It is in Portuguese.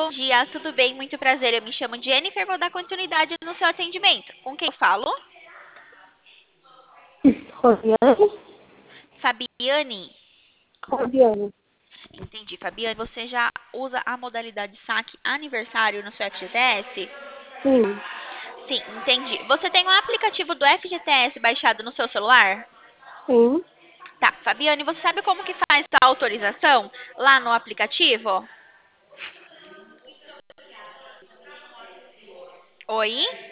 bom dia, tudo bem? Muito prazer. Eu me chamo Jennifer, vou dar continuidade no seu atendimento. Com quem eu falo? Fabiane? Fabiane. Fabiane. Entendi. Fabiane, você já usa a modalidade saque aniversário no seu FGTS? Sim, Sim, entendi. Você tem o aplicativo do FGTS baixado no seu celular? sim. Tá. Fabiane, você sabe como que faz a autorização lá no aplicativo? Oi?